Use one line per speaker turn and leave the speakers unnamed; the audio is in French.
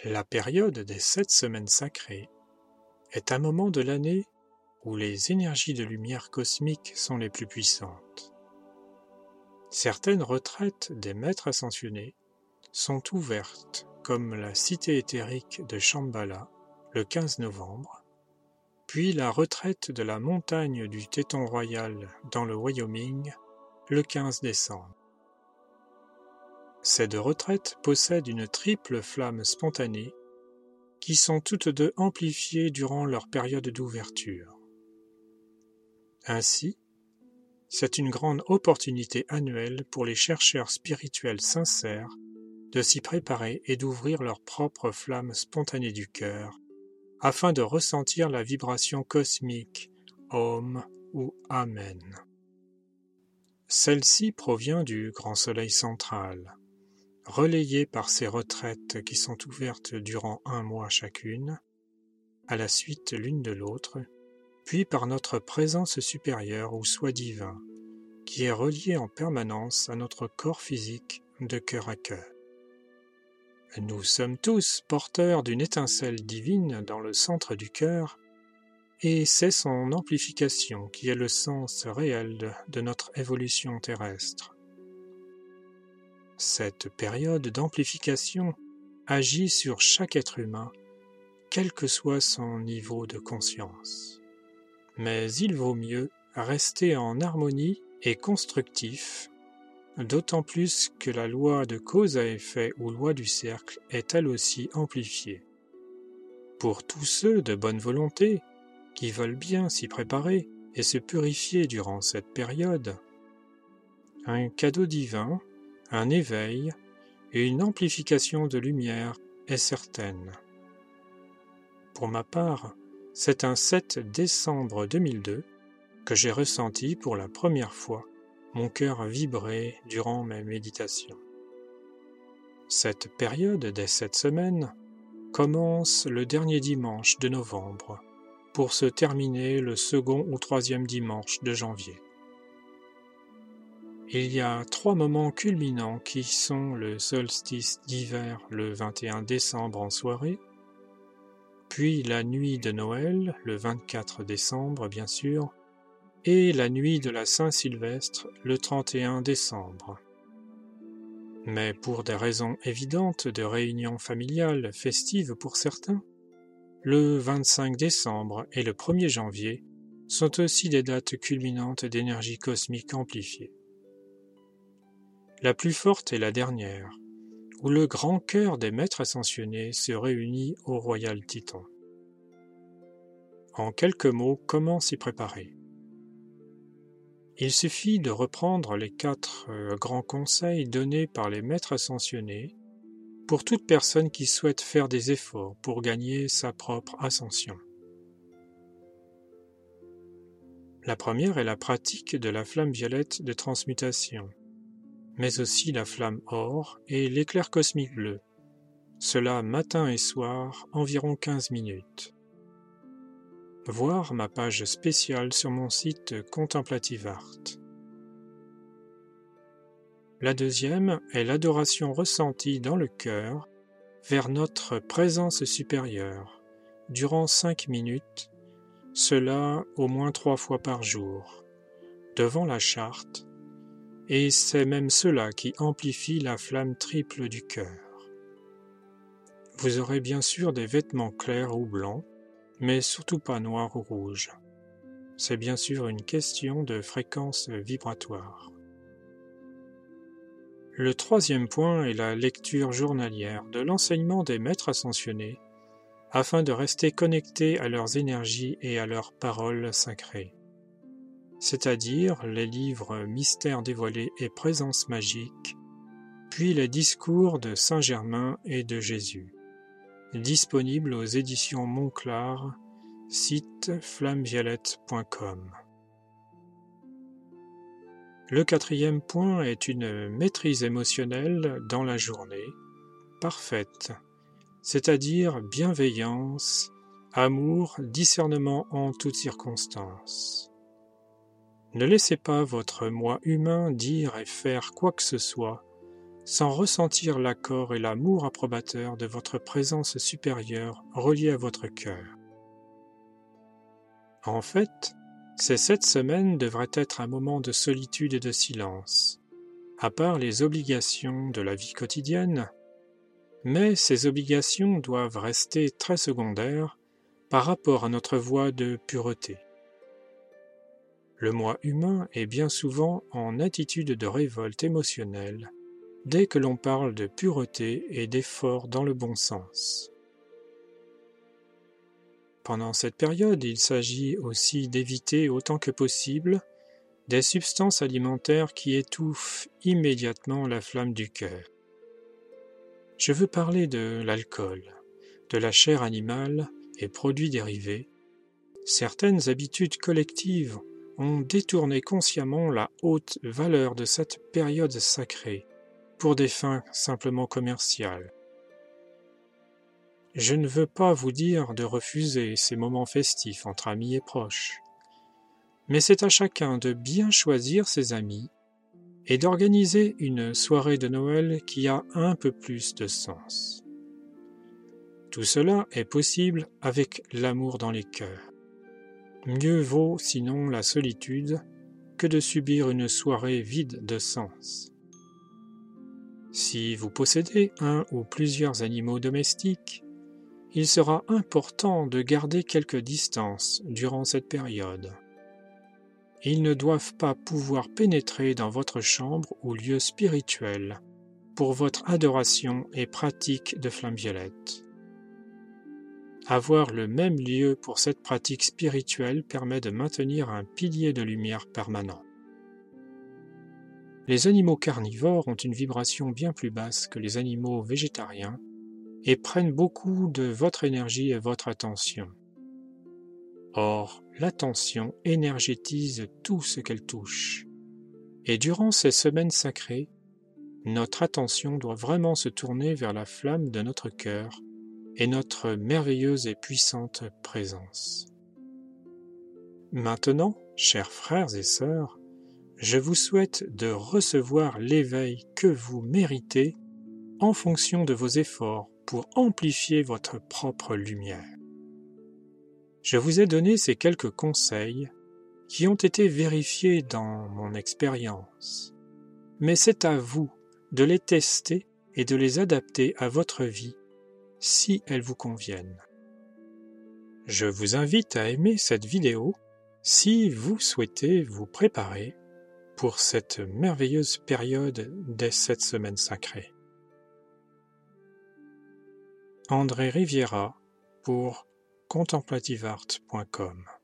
La période des 7 semaines sacrées est un moment de l'année où les énergies de lumière cosmique sont les plus puissantes. Certaines retraites des maîtres ascensionnés sont ouvertes, comme la cité éthérique de Shambhala le 15 novembre, puis la retraite de la montagne du Téton Royal dans le Wyoming le 15 décembre. Ces deux retraites possèdent une triple flamme spontanée qui sont toutes deux amplifiées durant leur période d'ouverture. Ainsi, c'est une grande opportunité annuelle pour les chercheurs spirituels sincères de s'y préparer et d'ouvrir leur propre flamme spontanée du cœur, afin de ressentir la vibration cosmique Om ou Amen. Celle-ci provient du grand soleil central, relayée par ces retraites qui sont ouvertes durant 1 mois chacune, à la suite l'une de l'autre, puis par notre présence supérieure ou soi divin, qui est relié en permanence à notre corps physique de cœur à cœur. Nous sommes tous porteurs d'une étincelle divine dans le centre du cœur, et c'est son amplification qui est le sens réel de notre évolution terrestre. Cette période d'amplification agit sur chaque être humain, quel que soit son niveau de conscience. Mais il vaut mieux rester en harmonie et constructif, d'autant plus que la loi de cause à effet ou loi du cercle est elle aussi amplifiée. Pour tous ceux de bonne volonté qui veulent bien s'y préparer et se purifier durant cette période, un cadeau divin, un éveil et une amplification de lumière est certaine. Pour ma part, c'est un 7 décembre 2002 que j'ai ressenti pour la première fois mon cœur vibrer durant mes méditations. Cette période des 7 semaines commence le dernier dimanche de novembre pour se terminer le second ou troisième dimanche de janvier. Il y a 3 moments culminants qui sont le solstice d'hiver le 21 décembre en soirée, puis la nuit de Noël le 24 décembre bien sûr, et la nuit de la Saint-Sylvestre le 31 décembre. Mais pour des raisons évidentes de réunion familiale festive pour certains, le 25 décembre et le 1er janvier sont aussi des dates culminantes d'énergie cosmique amplifiée. La plus forte est la dernière, où le grand cœur des maîtres ascensionnés se réunit au Royal Titan. En quelques mots, comment s'y préparer ? Il suffit de reprendre les 4 grands conseils donnés par les maîtres ascensionnés pour toute personne qui souhaite faire des efforts pour gagner sa propre ascension. La première est la pratique de la flamme violette de transmutation, mais aussi la flamme or et l'éclair cosmique bleu, cela matin et soir, environ 15 minutes. Voir ma page spéciale sur mon site Contemplative Art. La deuxième est l'adoration ressentie dans le cœur vers notre présence supérieure, durant 5 minutes, cela au moins 3 fois par jour, devant la charte, et c'est même cela qui amplifie la flamme triple du cœur. Vous aurez bien sûr des vêtements clairs ou blancs, mais surtout pas noirs ou rouges. C'est bien sûr une question de fréquence vibratoire. Le troisième point est la lecture journalière de l'enseignement des maîtres ascensionnés afin de rester connecté à leurs énergies et à leurs paroles sacrées, c'est-à-dire les livres Mystères dévoilés et Présence magique, puis les discours de Saint-Germain et de Jésus, disponibles aux éditions Monclar, site flammeviolette.com. Le quatrième point est une maîtrise émotionnelle dans la journée, parfaite, c'est-à-dire bienveillance, amour, discernement en toutes circonstances. Ne laissez pas votre moi humain dire et faire quoi que ce soit sans ressentir l'accord et l'amour approbateur de votre présence supérieure reliée à votre cœur. En fait, ces 7 semaines devraient être un moment de solitude et de silence, à part les obligations de la vie quotidienne, mais ces obligations doivent rester très secondaires par rapport à notre voie de pureté. Le moi humain est bien souvent en attitude de révolte émotionnelle dès que l'on parle de pureté et d'effort dans le bon sens. Pendant cette période, il s'agit aussi d'éviter autant que possible des substances alimentaires qui étouffent immédiatement la flamme du cœur. Je veux parler de l'alcool, de la chair animale et produits dérivés. Certaines habitudes collectives ont détourné consciemment la haute valeur de cette période sacrée pour des fins simplement commerciales. Je ne veux pas vous dire de refuser ces moments festifs entre amis et proches, mais c'est à chacun de bien choisir ses amis et d'organiser une soirée de Noël qui a un peu plus de sens. Tout cela est possible avec l'amour dans les cœurs. Mieux vaut sinon la solitude que de subir une soirée vide de sens. Si vous possédez un ou plusieurs animaux domestiques, il sera important de garder quelques distances durant cette période. Ils ne doivent pas pouvoir pénétrer dans votre chambre ou lieu spirituel pour votre adoration et pratique de flamme violette. Avoir le même lieu pour cette pratique spirituelle permet de maintenir un pilier de lumière permanent. Les animaux carnivores ont une vibration bien plus basse que les animaux végétariens et prennent beaucoup de votre énergie et votre attention. Or, l'attention énergétise tout ce qu'elle touche. Et durant ces semaines sacrées, notre attention doit vraiment se tourner vers la flamme de notre cœur et notre merveilleuse et puissante présence. Maintenant, chers frères et sœurs, je vous souhaite de recevoir l'éveil que vous méritez en fonction de vos efforts pour amplifier votre propre lumière. Je vous ai donné ces quelques conseils qui ont été vérifiés dans mon expérience, mais c'est à vous de les tester et de les adapter à votre vie si elles vous conviennent. Je vous invite à aimer cette vidéo si vous souhaitez vous préparer pour cette merveilleuse période des 7 semaines sacrées. André Riviera pour contemplativeart.com